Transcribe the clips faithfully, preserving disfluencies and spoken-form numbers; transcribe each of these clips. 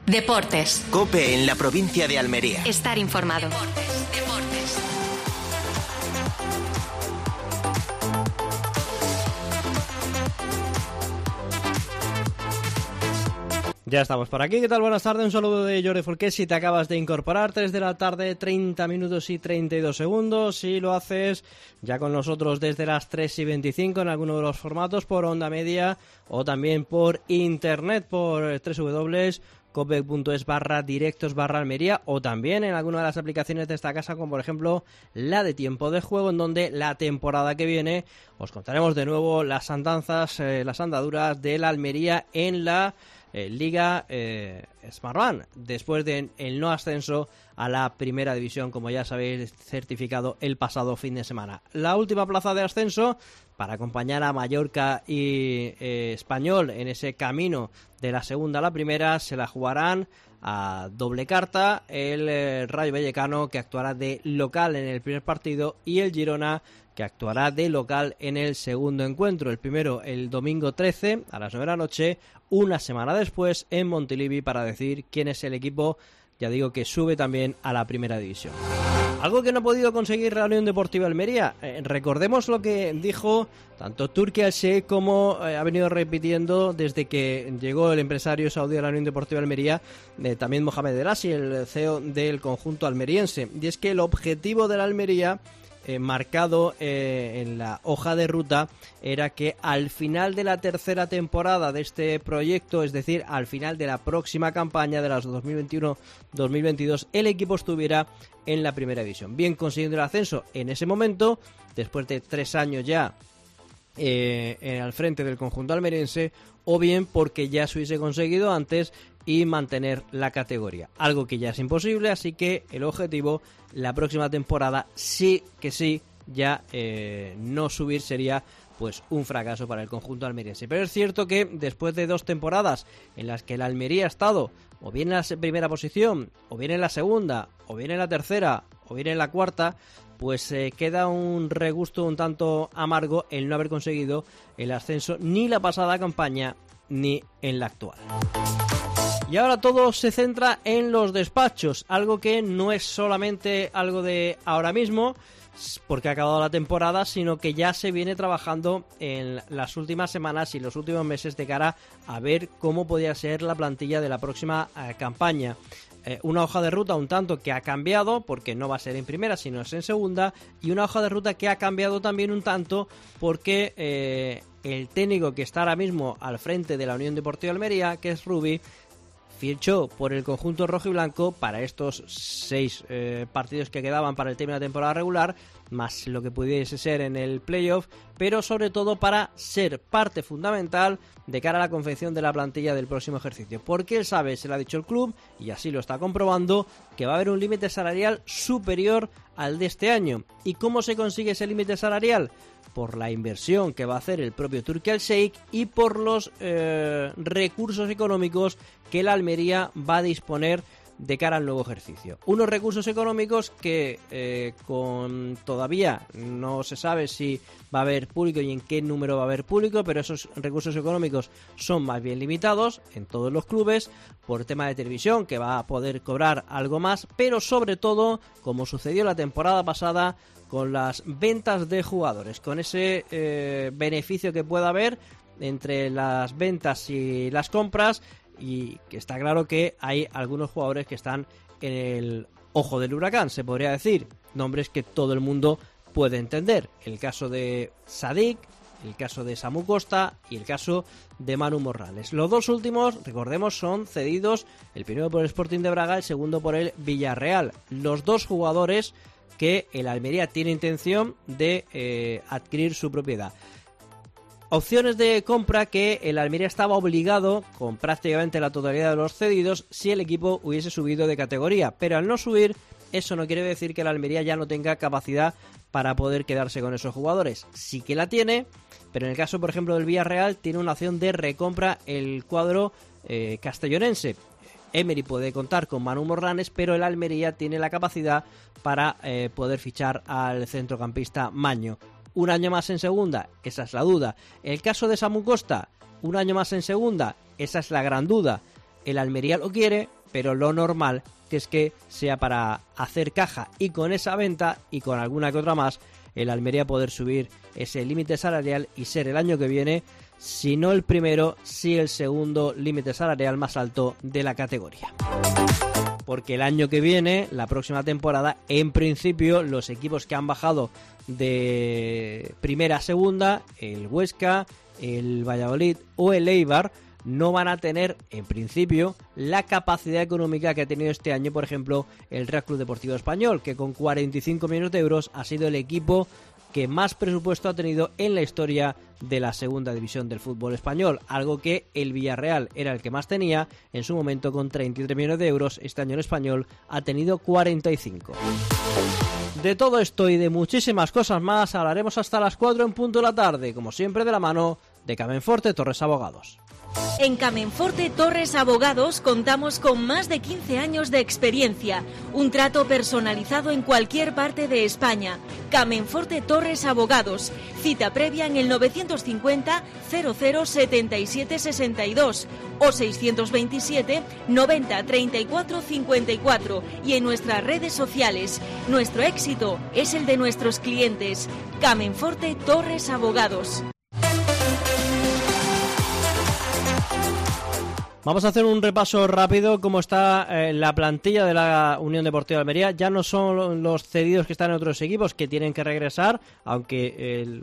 Deportes. COPE en la provincia de Almería. Estar informado. Deportes, deportes. Ya estamos por aquí. ¿Qué tal? Buenas tardes. Un saludo de Jordi Folqué. Si te acabas de incorporar, tres de la tarde, treinta minutos y treinta y dos segundos. Si lo haces ya con nosotros desde las tres y veinticinco en alguno de los formatos, por onda media o también por internet, por w w w punto cope punto es barra directos barra Almería, o también en alguna de las aplicaciones de esta casa, como por ejemplo la de Tiempo de Juego, en donde la temporada que viene os contaremos de nuevo las andanzas, eh, las andaduras de la Almería en la Eh, Liga eh, Smartbank, después del de no ascenso a la primera división, como ya sabéis, certificado el pasado fin de semana. La última plaza de ascenso para acompañar a Mallorca y eh, Español en ese camino de la segunda a la primera se la jugarán a doble carta el eh, Rayo Vallecano, que actuará de local en el primer partido, y el Girona, que actuará de local en el segundo encuentro. El primero el domingo trece a las nueve de la noche, una semana después en Montilivi, para decir quién es el equipo, ya digo, que sube también a la primera división. Algo que no ha podido conseguir la Unión Deportiva Almería. Eh, recordemos lo que dijo tanto Turki Al-Sheikh como eh, ha venido repitiendo desde que llegó el empresario saudí a la Unión Deportiva Almería, eh, también Mohamed El Assi, el C E O del conjunto almeriense. Y es que el objetivo de la Almería, Eh, marcado eh, en la hoja de ruta, era que al final de la tercera temporada de este proyecto, es decir, al final de la próxima campaña de las dos mil veintiuno dos mil veintidós, el equipo estuviera en la primera división, bien consiguiendo el ascenso en ese momento, después de tres años ya eh, eh, al frente del conjunto almeriense, o bien porque ya se hubiese conseguido antes y mantener la categoría, algo que ya es imposible. Así que el objetivo la próxima temporada, sí que sí, ya eh, no subir sería pues un fracaso para el conjunto almeriense. Pero es cierto que después de dos temporadas en las que el Almería ha estado o bien en la primera posición, o bien en la segunda, o bien en la tercera, o bien en la cuarta, pues eh, queda un regusto un tanto amargo el no haber conseguido el ascenso ni la pasada campaña ni en la actual. Y ahora todo se centra en los despachos, algo que no es solamente algo de ahora mismo, porque ha acabado la temporada, sino que ya se viene trabajando en las últimas semanas y los últimos meses de cara a ver cómo podría ser la plantilla de la próxima eh, campaña. Eh, una hoja de ruta un tanto que ha cambiado, porque no va a ser en primera, sino es en segunda, y una hoja de ruta que ha cambiado también un tanto porque eh, el técnico que está ahora mismo al frente de la Unión Deportiva Almería, que es Rubi, fichó por el conjunto rojo y blanco para estos seis eh, partidos que quedaban para el término de la temporada regular, más lo que pudiese ser en el playoff, pero sobre todo para ser parte fundamental de cara a la confección de la plantilla del próximo ejercicio, porque él sabe, se lo ha dicho el club, y así lo está comprobando, que va a haber un límite salarial superior al de este año. ¿Y cómo se consigue ese límite salarial? Por la inversión que va a hacer el propio Turki Al-Sheikh y por los eh, recursos económicos que la Almería va a disponer de cara al nuevo ejercicio. Unos recursos económicos que eh, con todavía no se sabe si va a haber público y en qué número va a haber público, pero esos recursos económicos son más bien limitados en todos los clubes por tema de televisión, que va a poder cobrar algo más, pero sobre todo, como sucedió la temporada pasada, con las ventas de jugadores, con ese eh, beneficio que pueda haber entre las ventas y las compras, y que está claro que hay algunos jugadores que están en el ojo del huracán, se podría decir, nombres que todo el mundo puede entender, el caso de Sadik, el caso de Samu Costa y el caso de Manu Morales. Los dos últimos, recordemos, son cedidos, el primero por el Sporting de Braga, el segundo por el Villarreal, los dos jugadores que el Almería tiene intención de eh, adquirir su propiedad. Opciones de compra que el Almería estaba obligado, con prácticamente la totalidad de los cedidos, si el equipo hubiese subido de categoría. Pero al no subir, eso no quiere decir que el Almería ya no tenga capacidad para poder quedarse con esos jugadores. Sí que la tiene, pero en el caso, por ejemplo, del Villarreal, tiene una opción de recompra el cuadro eh, castellonense. Emery puede contar con Manu Morlanes, pero el Almería tiene la capacidad para eh, poder fichar al centrocampista Maño. Un año más en segunda, esa es la duda. El caso de Samu Costa, un año más en segunda, esa es la gran duda. el Almería lo quiere, pero lo normal que es que sea para hacer caja y con esa venta y con alguna que otra más, el Almería poder subir ese límite salarial y ser el año que viene, si no el primero, sí el segundo límite salarial más alto de la categoría. Porque el año que viene, la próxima temporada, en principio los equipos que han bajado de primera a segunda, el Huesca, el Valladolid o el Eibar, no van a tener, en principio, la capacidad económica que ha tenido este año, por ejemplo, el Real Club Deportivo Español, que con cuarenta y cinco millones de euros ha sido el equipo que más presupuesto ha tenido en la historia de la segunda división del fútbol español, algo que el Villarreal era el que más tenía en su momento con treinta y tres millones de euros. Este año el Español ha tenido cuarenta y cinco. De todo esto y de muchísimas cosas más hablaremos hasta las cuatro en punto de la tarde, como siempre de la mano de Camenforte Torres Abogados. En Camenforte Torres Abogados contamos con más de quince años de experiencia, un trato personalizado en cualquier parte de España. Camenforte Torres Abogados, cita previa en el novecientos cincuenta cero cero setenta y siete sesenta y dos o seiscientos veintisiete noventa treinta y cuatro cincuenta y cuatro y en nuestras redes sociales. Nuestro éxito es el de nuestros clientes. Camenforte Torres Abogados. Vamos a hacer un repaso rápido cómo está eh, la plantilla de la Unión Deportiva de Almería. Ya no son los cedidos que están en otros equipos que tienen que regresar, aunque el,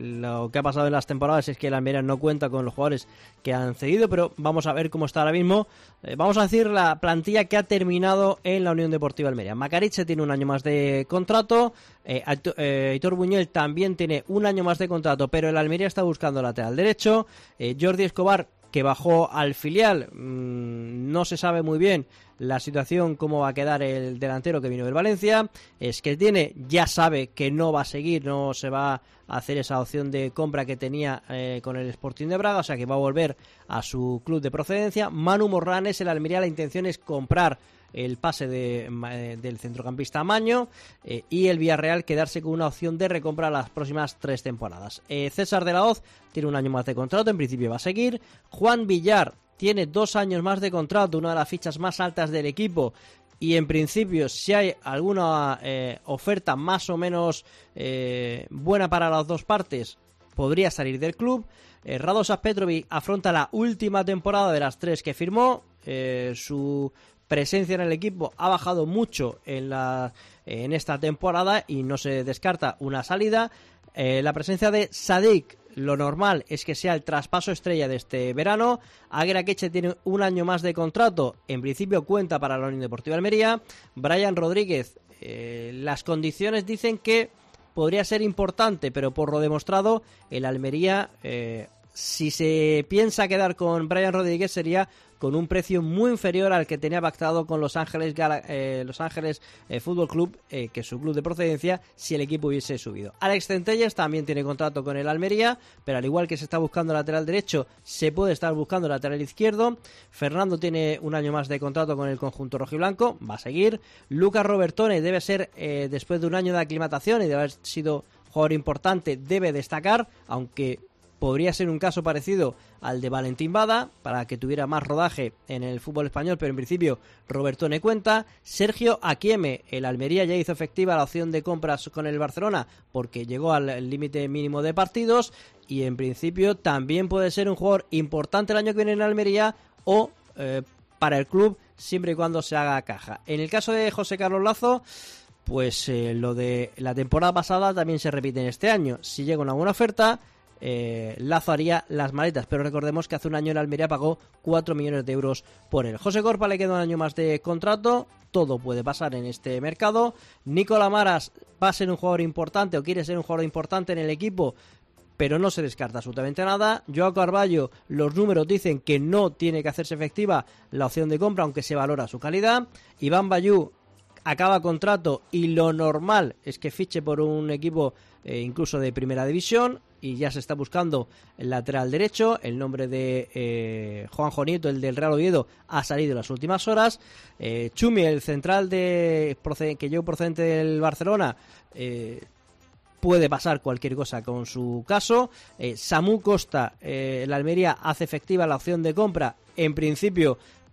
lo que ha pasado en las temporadas es que el Almería no cuenta con los jugadores que han cedido, pero vamos a ver cómo está ahora mismo. Eh, vamos a decir la plantilla que ha terminado en la Unión Deportiva de Almería. Macariche tiene un año más de contrato, eh, eh, Aitor Buñuel también tiene un año más de contrato, pero el Almería está buscando lateral derecho. eh, Jordi Escobar, que bajó al filial, mmm, no se sabe muy bien la situación, cómo va a quedar el delantero que vino del Valencia. Es que tiene, ya sabe que no va a seguir, no se va a hacer esa opción de compra que tenía eh, con el Sporting de Braga, o sea que va a volver a su club de procedencia. Manu Morranes, el Almería, la intención es comprar el pase de, eh, del centrocampista Maño, eh, y el Villarreal quedarse con una opción de recompra las próximas tres temporadas. Eh, César de la Hoz tiene un año más de contrato, en principio va a seguir. Juan Villar tiene dos años más de contrato, una de las fichas más altas del equipo, y en principio si hay alguna eh, oferta más o menos eh, buena para las dos partes, podría salir del club. eh, Radosław Petrovic afronta la última temporada de las tres que firmó. eh, su presencia en el equipo ha bajado mucho en, la, en esta temporada y no se descarta una salida. Eh, la presencia de Sadik, lo normal es que sea el traspaso estrella de este verano. Aguera Queche tiene un año más de contrato, en principio cuenta para la Unión Deportiva Almería. Brian Rodríguez, eh, las condiciones dicen que podría ser importante, pero por lo demostrado, el Almería, eh, si se piensa quedar con Brian Rodríguez, sería con un precio muy inferior al que tenía pactado con Los Ángeles eh, Los Ángeles eh, Fútbol Club, eh, que es su club de procedencia, si el equipo hubiese subido. Alex Centelles también tiene contrato con el Almería, pero al igual que se está buscando lateral derecho, se puede estar buscando lateral izquierdo. Fernando tiene un año más de contrato con el conjunto rojiblanco, va a seguir. Lucas Robertone debe ser, eh, después de un año de aclimatación y de haber sido jugador importante, debe destacar, aunque podría ser un caso parecido al de Valentín Bada, para que tuviera más rodaje en el fútbol español, pero en principio Robertone cuenta. Sergio Akieme, el Almería ya hizo efectiva la opción de compras con el Barcelona porque llegó al límite mínimo de partidos y en principio también puede ser un jugador importante el año que viene en Almería o eh, para el club, siempre y cuando se haga caja. En el caso de José Carlos Lazo, pues eh, lo de la temporada pasada también se repite en este año. Si llega una buena oferta, Eh, Lazo haría las maletas, pero recordemos que hace un año el Almería pagó cuatro millones de euros por él. José Corpa le queda un año más de contrato, todo puede pasar en este mercado. Nicolás Maras va a ser un jugador importante o quiere ser un jugador importante en el equipo, pero no se descarta absolutamente nada. Joao Carballo, los números dicen que no tiene que hacerse efectiva la opción de compra, aunque se valora su calidad. Iván Bayú acaba contrato y lo normal es que fiche por un equipo eh, incluso de primera división, y ya se está buscando el lateral derecho. El nombre de eh, Juanjo Nieto, el del Real Oviedo, ha salido en las últimas horas. eh, Chumi, el central de que yo procedente del Barcelona, eh, puede pasar cualquier cosa con su caso. eh, Samu Costa, eh, el Almería hace efectiva la opción de compra, en principio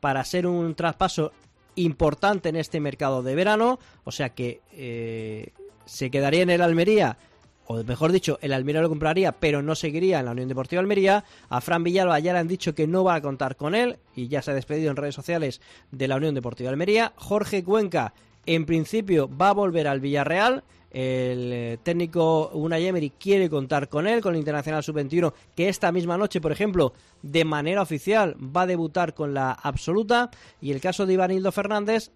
para ser un traspaso importante en este mercado de verano, o sea que eh, se quedaría en el Almería, o mejor dicho, el Almería lo compraría, pero no seguiría en la Unión Deportiva Almería. A Fran Villalba ya le han dicho que no va a contar con él y ya se ha despedido en redes sociales de la Unión Deportiva Almería. Jorge Cuenca, en principio, va a volver al Villarreal. El técnico Unai Emery quiere contar con él, con el Internacional sub veintiuno, que esta misma noche, por ejemplo, de manera oficial va a debutar con la absoluta. Y el caso de Ivanildo Fernández,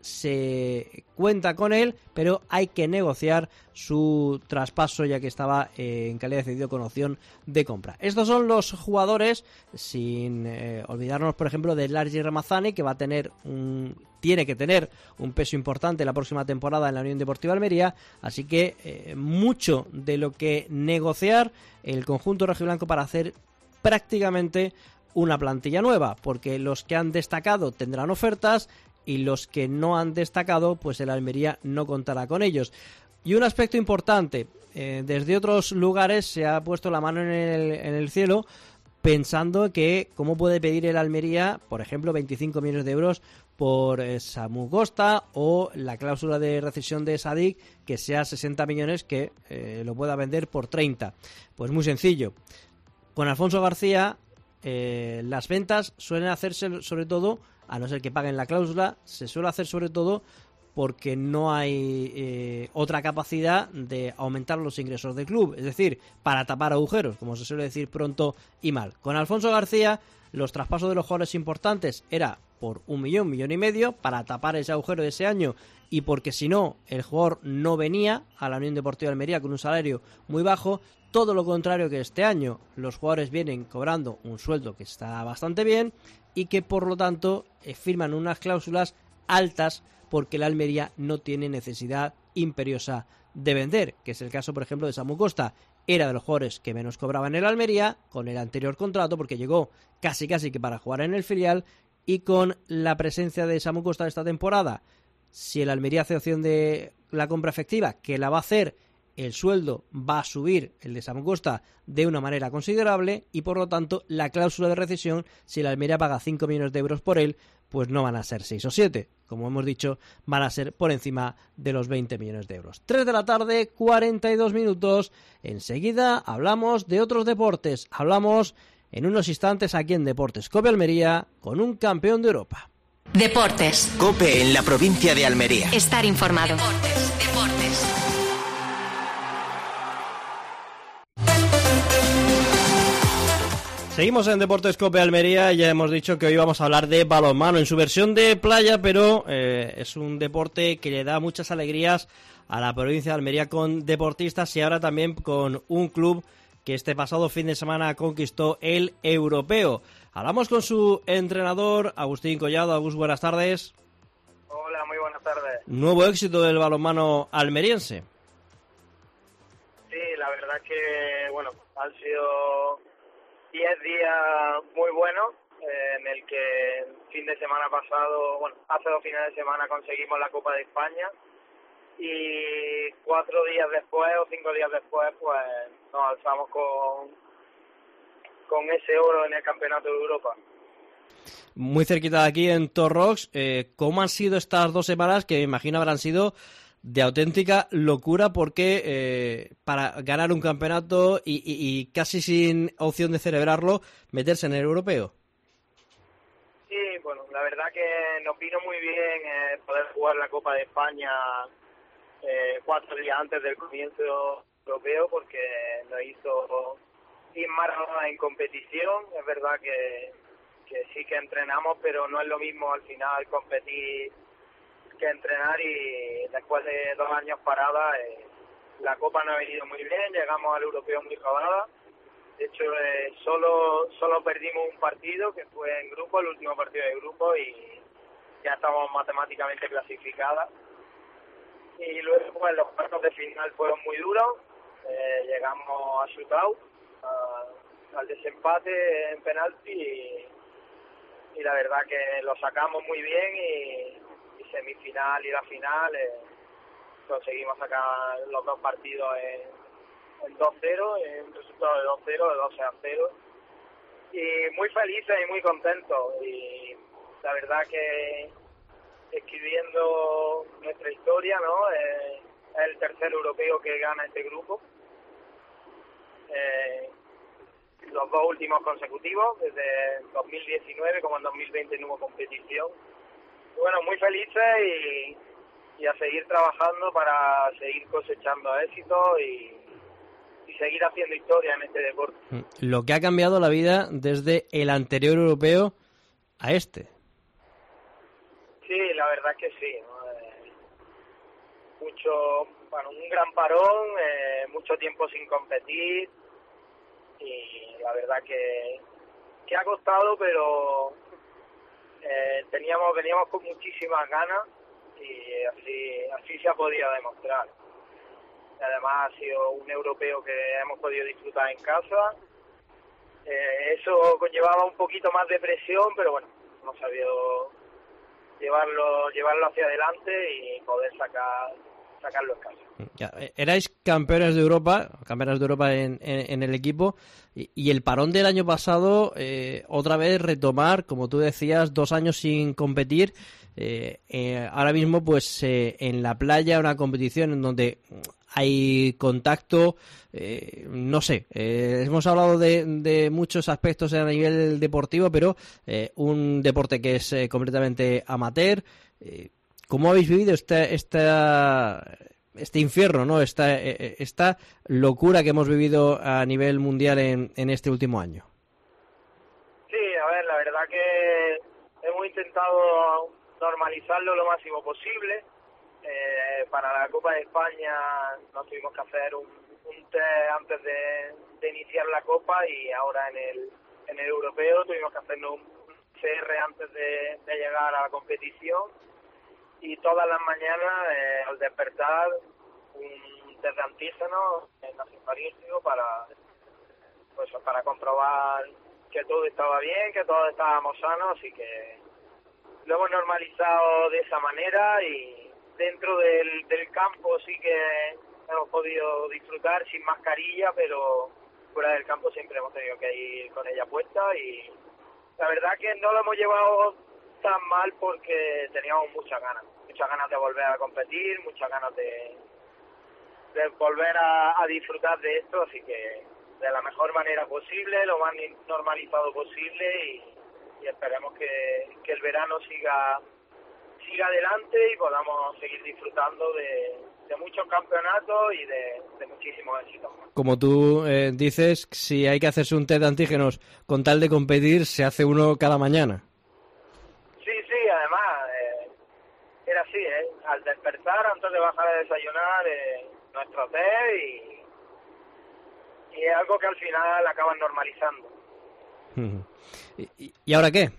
se cuenta con él, pero hay que negociar su traspaso, ya que estaba eh, en calidad de cedido con opción de compra. Estos son los jugadores, sin eh, olvidarnos, por ejemplo, de Largi Ramazani, que va a tener un... tiene que tener un peso importante la próxima temporada en la Unión Deportiva Almería, así que eh, mucho de lo que negociar el conjunto rojiblanco para hacer prácticamente una plantilla nueva, porque los que han destacado tendrán ofertas y los que no han destacado, pues el Almería no contará con ellos. Y un aspecto importante, eh, desde otros lugares se ha puesto la mano en el, en el cielo, pensando que cómo puede pedir el Almería, por ejemplo, veinticinco millones de euros por eh, Samu Costa, o la cláusula de rescisión de Sadik, que sea sesenta millones, que eh, lo pueda vender por treinta. Pues muy sencillo. Con Alfonso García, eh, las ventas suelen hacerse sobre todo, a no ser que paguen la cláusula, se suele hacer sobre todo porque no hay eh, otra capacidad de aumentar los ingresos del club, es decir, para tapar agujeros, como se suele decir pronto y mal. Con Alfonso García, los traspasos de los jugadores importantes era por un millón, millón y medio, para tapar ese agujero de ese año, y porque si no, el jugador no venía a la Unión Deportiva Almería con un salario muy bajo. Todo lo contrario que este año, los jugadores vienen cobrando un sueldo que está bastante bien y que por lo tanto eh, firman unas cláusulas altas, porque la Almería no tiene necesidad imperiosa de vender, que es el caso, por ejemplo, de Samu Costa. Era de los jugadores que menos cobraban en el Almería con el anterior contrato, porque llegó casi casi que para jugar en el filial, y con la presencia de Samu Costa esta temporada, si el Almería hace opción de la compra efectiva, que la va a hacer, el sueldo va a subir, el de Samu Costa, de una manera considerable, y por lo tanto la cláusula de rescisión, si el Almería paga cinco millones de euros por él, pues no van a ser seis o siete, como hemos dicho, van a ser por encima de los veinte millones de euros. tres de la tarde, cuarenta y dos minutos. Enseguida hablamos de otros deportes. Hablamos en unos instantes aquí en Deportes Cope Almería con un campeón de Europa. Deportes. Cope en la provincia de Almería. Estar informado. Deportes, deportes. Seguimos en Deportes Cope Almería. Ya hemos dicho que hoy vamos a hablar de balonmano en su versión de playa, pero eh, es un deporte que le da muchas alegrías a la provincia de Almería, con deportistas y ahora también con un club que este pasado fin de semana conquistó el europeo. Hablamos con su entrenador, Agustín Collado. Agus, buenas tardes. Hola, muy buenas tardes. Nuevo éxito del balonmano almeriense. Sí, la verdad que, bueno, han sido diez días muy buenos, eh, en el que el fin de semana pasado, bueno, hace dos fines de semana conseguimos la Copa de España, y cuatro días después o cinco días después, pues nos alzamos con, con ese oro en el Campeonato de Europa. Muy cerquita de aquí en Torrox. Eh, ¿Cómo han sido estas dos semanas, que me imagino habrán sido de auténtica locura, porque eh, para ganar un campeonato y, y, y casi sin opción de celebrarlo, meterse en el europeo? Sí, bueno, la verdad que nos vino muy bien eh, poder jugar la Copa de España eh, cuatro días antes del comienzo europeo, porque nos hizo ir más en competición. Es verdad que, que sí que entrenamos, pero no es lo mismo al final competir que entrenar, y después de dos años parada, eh, la Copa no ha venido muy bien, llegamos al europeo muy jugada. De hecho, eh, solo solo perdimos un partido, que fue en grupo, el último partido de grupo, y ya estamos matemáticamente clasificadas. Y luego, pues, los cuartos de final fueron muy duros, eh, llegamos a shootout, a, al desempate en penalti, y, y la verdad que lo sacamos muy bien, y semifinal y la final eh, conseguimos sacar los dos partidos en, en dos cero, en un resultado de dos cero, de doce a cero, y muy felices y muy contentos. Y la verdad que escribiendo nuestra historia, ¿no? Eh, es el tercer europeo que gana este grupo. Eh, los dos últimos consecutivos, desde dos mil diecinueve como en dos mil veinte no hubo competición. Bueno, muy felices y, y a seguir trabajando para seguir cosechando éxitos y, y seguir haciendo historia en este deporte. Lo que ha cambiado la vida desde el anterior europeo a este. Sí, la verdad es que sí, ¿no? Eh, mucho, bueno, un gran parón, eh, mucho tiempo sin competir y la verdad que, que ha costado, pero eh, teníamos veníamos con muchísimas ganas y así así se ha podido demostrar. Además ha sido un europeo que hemos podido disfrutar en casa. Eh, eso conllevaba un poquito más de presión, pero bueno, hemos sabido llevarlo llevarlo hacia adelante y poder sacar sacarlo en casa. Ya, erais campeones de Europa, campeones de Europa en, en, en el equipo y, y el parón del año pasado, eh, otra vez retomar, como tú decías, dos años sin competir. Eh, eh, ahora mismo, pues eh, en la playa, una competición en donde hay contacto, eh, no sé, eh, hemos hablado de, de muchos aspectos a nivel deportivo, pero eh, un deporte que es eh, completamente amateur. Eh, ¿Cómo habéis vivido esta, esta, este infierno, ¿no? esta, esta locura que hemos vivido a nivel mundial en, en este último año? Sí, a ver, la verdad que hemos intentado normalizarlo lo máximo posible. Eh, para la Copa de España nos tuvimos que hacer un, un test antes de, de iniciar la Copa y ahora en el, en el europeo tuvimos que hacernos un C R antes de, de llegar a la competición. Y todas las mañanas, eh, al despertar, un test de antígeno nasofaríngeo para, pues, para comprobar que todo estaba bien, que todos estábamos sanos, así que lo hemos normalizado de esa manera y dentro del, del campo sí que hemos podido disfrutar sin mascarilla, pero fuera del campo siempre hemos tenido que ir con ella puesta y la verdad que no lo hemos llevado tan mal porque teníamos muchas ganas, muchas ganas de volver a competir, muchas ganas de, de volver a, a disfrutar de esto, así que de la mejor manera posible, lo más normalizado posible y, y esperemos que, que el verano siga siga adelante y podamos seguir disfrutando de, de muchos campeonatos y de, de muchísimos éxitos. Como tú eh, dices, si hay que hacerse un test de antígenos con tal de competir, se hace uno cada mañana. Sí, sí, además, eh, era así, ¿eh? Al despertar, antes de bajar a desayunar, eh, nuestro test y, y es algo que al final acaban normalizando. ¿Y, y ahora qué?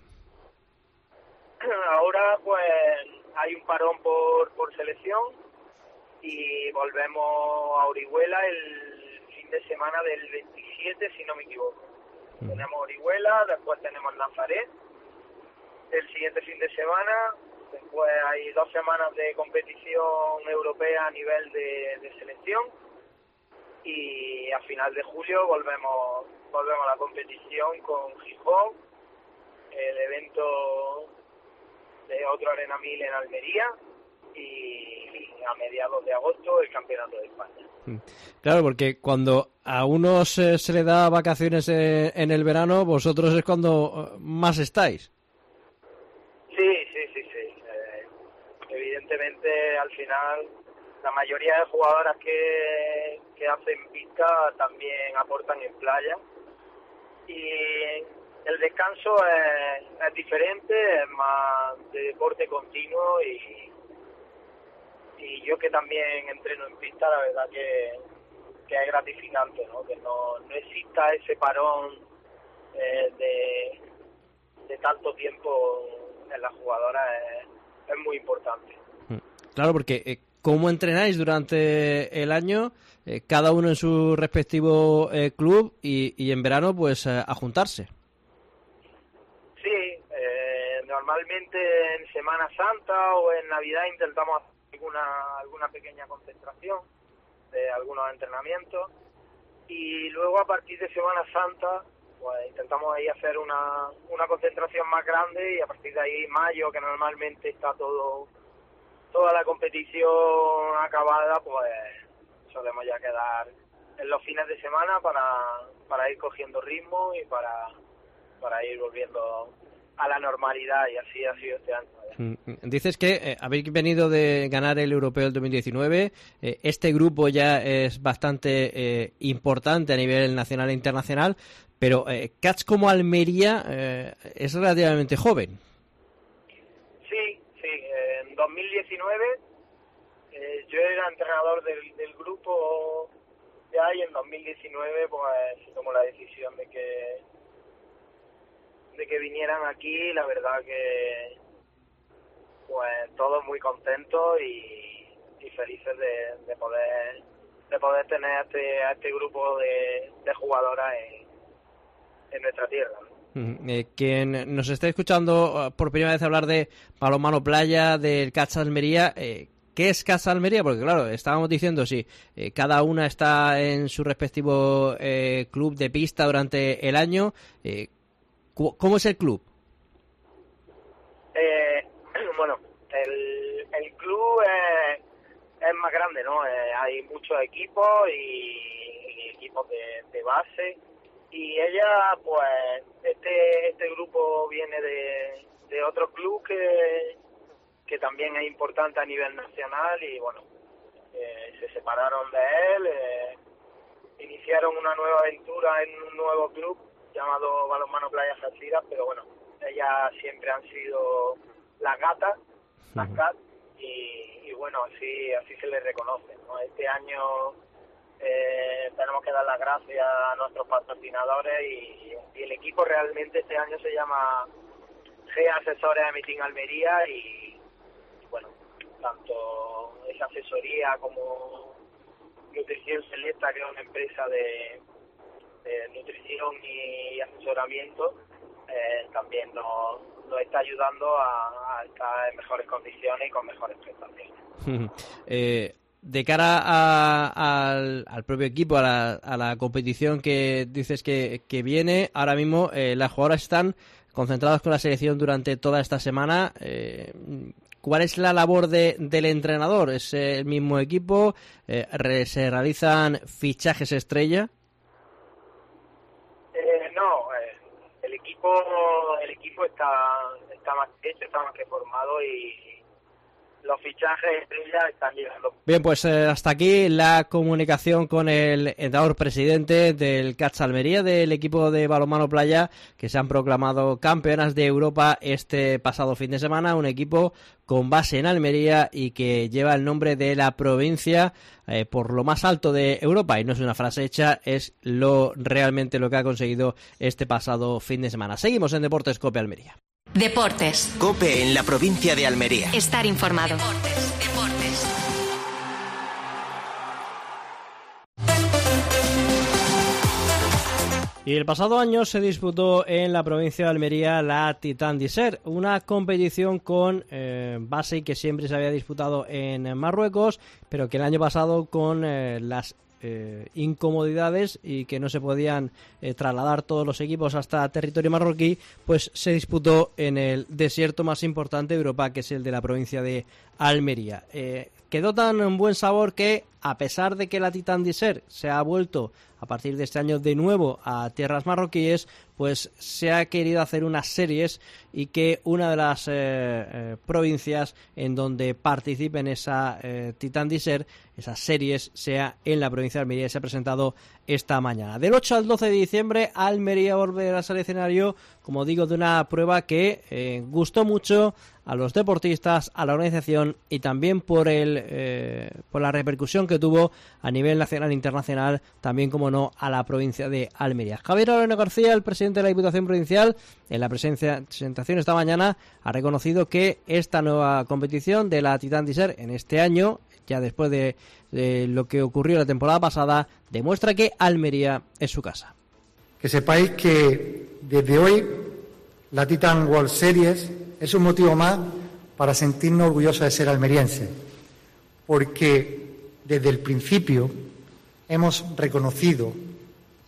Ahora, pues, hay un parón por, por selección y volvemos a Orihuela el fin de semana del veintisiete, si no me equivoco. Mm. Tenemos Orihuela, después tenemos Nazaret el siguiente fin de semana, después hay dos semanas de competición europea a nivel de, de selección y a final de julio volvemos volvemos a la competición con Gijón, el evento de otro Arena mil en Almería y a mediados de agosto el Campeonato de España. Claro, porque cuando a unos eh, se le da vacaciones eh, en el verano, vosotros es cuando más estáis. Sí, sí, sí, sí. Eh, evidentemente, al final, la mayoría de jugadoras que, que hacen pista también aportan en playa y el descanso es, es diferente, es más de deporte continuo y, y yo que también entreno en pista, la verdad que, que es gratificante, ¿no? Que no, no exista ese parón eh, de, de tanto tiempo en la jugadora es, es muy importante. Claro, porque eh, ¿cómo entrenáis durante el año? Eh, cada uno en su respectivo eh, club y, y en verano pues eh, a juntarse. Sí, eh, normalmente en Semana Santa o en Navidad intentamos hacer alguna, alguna pequeña concentración de algunos entrenamientos y luego a partir de Semana Santa pues intentamos ahí hacer una, una concentración más grande, y a partir de ahí mayo, que normalmente está todo toda la competición acabada, pues solemos ya quedar en los fines de semana para, para ir cogiendo ritmo y para, para ir volviendo a la normalidad, y así ha sido este año. Dices que eh, habéis venido de ganar el Europeo del dos mil diecinueve, eh, este grupo ya es bastante eh, importante a nivel nacional e internacional, pero eh, Catch como Almería eh, es relativamente joven. Sí, sí, eh, en dos mil diecinueve eh, yo era entrenador del, del grupo ya, y en dos mil diecinueve pues se tomó la decisión de que de que vinieran aquí. La verdad que pues todos muy contentos y, y felices de, de poder de poder tener a este, a este grupo de, de jugadoras en, en nuestra tierra. Eh, quien nos esté escuchando uh, por primera vez hablar de balonmano playa, del Catch Almería, eh, ¿qué es Catch Almería? Porque claro, estábamos diciendo, sí, eh, cada una está en su respectivo eh, club de pista durante el año. Eh, ¿Cómo es el club? Eh, bueno, el, el club es, es más grande, ¿no? Eh, hay muchos equipos y, y equipos de, de base, y ella, pues, este este grupo viene de, de otro club que, que también es importante a nivel nacional, y bueno, eh, se separaron de él, eh, iniciaron una nueva aventura en un nuevo club llamado Balonmano Playa Algeciras, pero bueno, ellas siempre han sido las gatas, las cat, y, y bueno, así así se les reconoce, ¿no? Este año eh, tenemos que dar las gracias a nuestros patrocinadores, y, y el equipo realmente este año se llama G Asesores de Meeting Almería, y bueno, tanto esa asesoría como Nutrición Selecta, que es una empresa de de nutrición y asesoramiento, eh, también nos, nos está ayudando a, a estar en mejores condiciones y con mejores prestaciones. eh, de cara a, al, al propio equipo, a la, a la competición que dices que, que viene, ahora mismo eh, las jugadoras están concentradas con la selección durante toda esta semana. Eh, ¿Cuál es la labor de, del entrenador? ¿Es el mismo equipo? Eh, ¿Se realizan fichajes estrella? No, eh, el equipo el equipo está está más hecho, está más que formado, y los fichajes estrellas están llegando. Bien, pues eh, hasta aquí la comunicación con el entrenador presidente del Catch Almería, del equipo de balonmano playa, que se han proclamado campeonas de Europa este pasado fin de semana, un equipo con base en Almería y que lleva el nombre de la provincia eh, por lo más alto de Europa, y no es una frase hecha, es lo realmente lo que ha conseguido este pasado fin de semana. Seguimos en Deportes COPE Almería. Deportes. COPE en la provincia de Almería. Estar informado. Deportes, deportes. Y el pasado año se disputó en la provincia de Almería la Titan Diser, una competición con eh, base y que siempre se había disputado en Marruecos, pero que el año pasado con eh, las Eh, incomodidades y que no se podían eh, trasladar todos los equipos hasta territorio marroquí, pues se disputó en el desierto más importante de Europa, que es el de la provincia de Almería. Eh, quedó tan buen sabor que, a pesar de que la Titan Diser se ha vuelto a partir de este año de nuevo a tierras marroquíes, pues se ha querido hacer unas series, y que una de las eh, eh, provincias en donde participen esa eh, Titan Diser, esas series, sea en la provincia de Almería. Se ha presentado esta mañana. Del ocho al doce de diciembre, Almería volverá al escenario, como digo, de una prueba que eh, gustó mucho a los deportistas, a la organización, y también por el eh, por la repercusión que tuvo a nivel nacional e internacional, también, como no, a la provincia de Almería. Javier Loreno García, el presidente de la Diputación Provincial, en la presentación esta mañana, ha reconocido que esta nueva competición de la Titan Diser en este año, ya después de, de lo que ocurrió la temporada pasada, demuestra que Almería es su casa. Que sepáis que desde hoy la Titan World Series es un motivo más para sentirnos orgullosos de ser almerienses, porque desde el principio hemos reconocido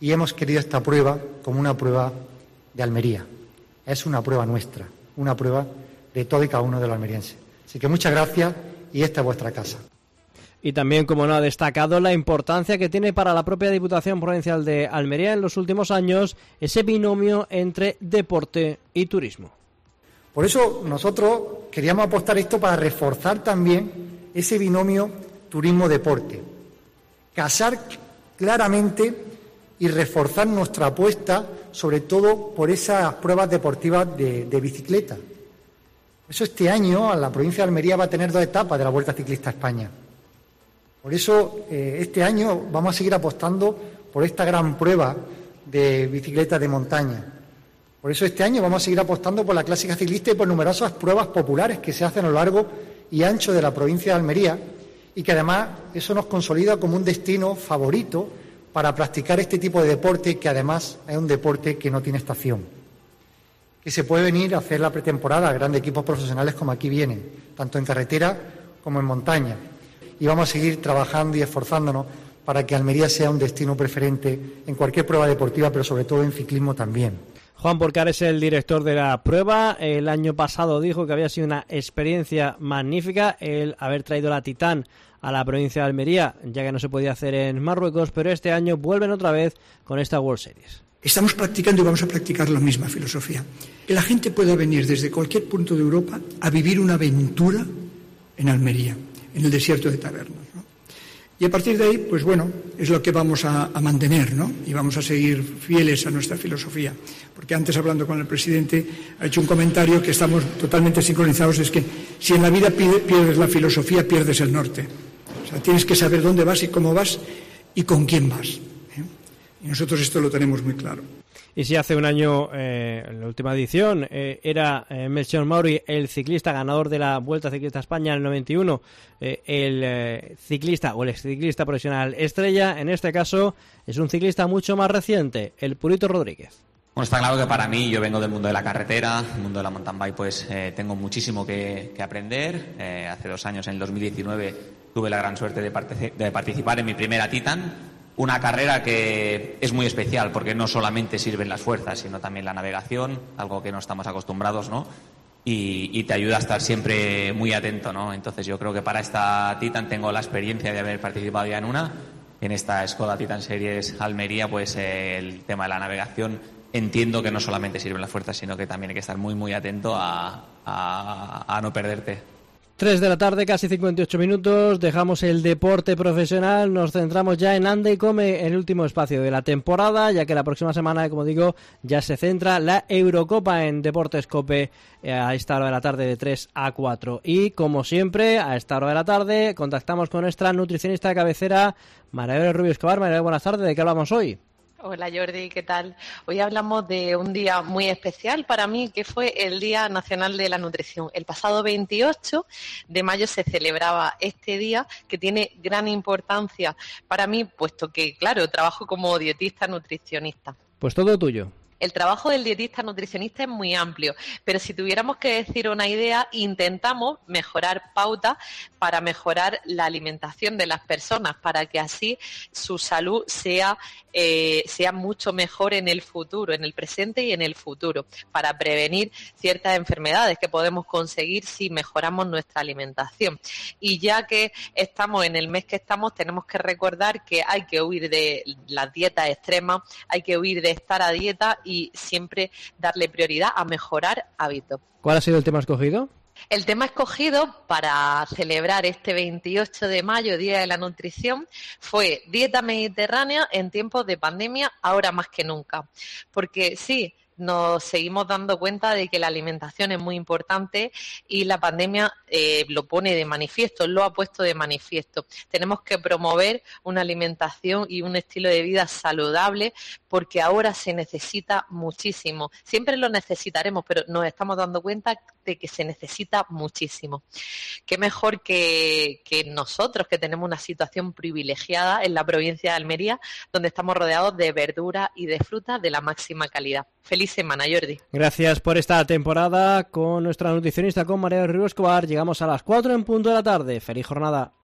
y hemos querido esta prueba como una prueba de Almería. Es una prueba nuestra, una prueba de todo y cada uno de los almerienses. Así que muchas gracias y esta es vuestra casa. Y también, como no, ha destacado la importancia que tiene para la propia Diputación Provincial de Almería en los últimos años ese binomio entre deporte y turismo. Por eso nosotros queríamos apostar esto para reforzar también ese binomio turismo-deporte. Casar claramente y reforzar nuestra apuesta, sobre todo por esas pruebas deportivas de, de bicicleta. Eso este año la provincia de Almería va a tener dos etapas de la Vuelta Ciclista a España. Por eso, eh, este año vamos a seguir apostando por esta gran prueba de bicicleta de montaña. Por eso, este año vamos a seguir apostando por la clásica ciclista y por numerosas pruebas populares que se hacen a lo largo y ancho de la provincia de Almería y que, además, eso nos consolida como un destino favorito para practicar este tipo de deporte, que, además, es un deporte que no tiene estación. Que se puede venir a hacer la pretemporada a grandes equipos profesionales como aquí vienen, tanto en carretera como en montaña. Y vamos a seguir trabajando y esforzándonos para que Almería sea un destino preferente en cualquier prueba deportiva, pero sobre todo en ciclismo también. Juan Porcar es el director de la prueba. El año pasado dijo que había sido una experiencia magnífica el haber traído la Titán a la provincia de Almería, ya que no se podía hacer en Marruecos, pero este año vuelven otra vez con esta World Series. Estamos practicando y vamos a practicar la misma filosofía. Que la gente pueda venir desde cualquier punto de Europa a vivir una aventura en Almería, en el desierto de Tabernas, ¿no? Y a partir de ahí, pues bueno, es lo que vamos a, a mantener, ¿no? Y vamos a seguir fieles a nuestra filosofía. Porque antes, hablando con el presidente, ha hecho un comentario que estamos totalmente sincronizados, es que si en la vida pierdes la filosofía, pierdes el norte. O sea, tienes que saber dónde vas y cómo vas y con quién vas, ¿eh? Y nosotros esto lo tenemos muy claro. Y si hace un año, eh, en la última edición, eh, era eh, Melchior Mauri el ciclista ganador de la Vuelta Ciclista a España en el noventa y uno, eh, el eh, ciclista o el exciclista profesional estrella, en este caso es un ciclista mucho más reciente, el Purito Rodríguez. Bueno, está claro que para mí, yo vengo del mundo de la carretera, el mundo de la mountain bike, pues eh, tengo muchísimo que, que aprender. Eh, hace dos años, en el dos mil diecinueve, tuve la gran suerte de, part- de participar en mi primera Titan. Una carrera que es muy especial porque no solamente sirven las fuerzas, sino también la navegación, algo que no estamos acostumbrados, ¿no? Y, y te ayuda a estar siempre muy atento, ¿no? Entonces yo creo que para esta Titan tengo la experiencia de haber participado ya en una. En esta Skoda Titan Series Almería, pues eh, el tema de la navegación, entiendo que no solamente sirven las fuerzas, sino que también hay que estar muy, muy atento a, a, a no perderte. tres de la tarde, casi cincuenta y ocho minutos, dejamos el deporte profesional, nos centramos ya en Anda y Come, el último espacio de la temporada, ya que la próxima semana, como digo, ya se centra la Eurocopa en Deportes Cope a esta hora de la tarde de tres a cuatro. Y como siempre, a esta hora de la tarde, contactamos con nuestra nutricionista de cabecera, María Rubio Escobar. María, buenas tardes, ¿de qué hablamos hoy? Hola Jordi, ¿qué tal? Hoy hablamos de un día muy especial para mí, que fue el Día Nacional de la Nutrición. El pasado veintiocho de mayo se celebraba este día, que tiene gran importancia para mí, puesto que, claro, trabajo como dietista nutricionista. Pues todo tuyo. El trabajo del dietista nutricionista es muy amplio, pero si tuviéramos que decir una idea, intentamos mejorar pautas para mejorar la alimentación de las personas, para que así su salud sea, eh, sea mucho mejor en el futuro, en el presente y en el futuro, para prevenir ciertas enfermedades que podemos conseguir si mejoramos nuestra alimentación. Y ya que estamos en el mes que estamos, tenemos que recordar que hay que huir de las dietas extremas, hay que huir de estar a dieta y siempre darle prioridad a mejorar hábitos. ¿Cuál ha sido el tema escogido? El tema escogido para celebrar este veintiocho de mayo, Día de la Nutrición, fue dieta mediterránea en tiempos de pandemia, ahora más que nunca. Porque sí, nos seguimos dando cuenta de que la alimentación es muy importante y la pandemia eh, lo pone de manifiesto, lo ha puesto de manifiesto. Tenemos que promover una alimentación y un estilo de vida saludable porque ahora se necesita muchísimo. Siempre lo necesitaremos, pero nos estamos dando cuenta de que se necesita muchísimo. Qué mejor que, que nosotros, que tenemos una situación privilegiada en la provincia de Almería, donde estamos rodeados de verduras y de frutas de la máxima calidad. Feliz semana, Jordi. Gracias por esta temporada con nuestra nutricionista, con María Rubio Escobar. Llegamos a las cuatro en punto de la tarde. Feliz jornada.